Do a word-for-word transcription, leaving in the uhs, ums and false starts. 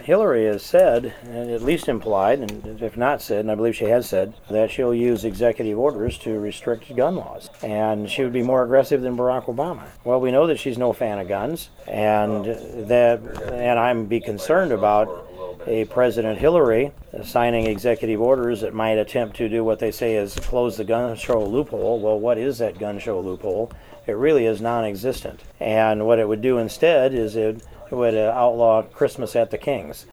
Hillary has said, and at least implied, and if not said, and I believe she has said, that she'll use executive orders to restrict gun laws. And she would be more aggressive than Barack Obama. Well, we know that she's no fan of guns, and that, and I'm be concerned about a President Hillary signing executive orders that might attempt to do what they say is close the gun show loophole. Well, what is that gun show loophole? It really is non-existent. And what it would do instead is it would uh, outlaw Christmas at the King's.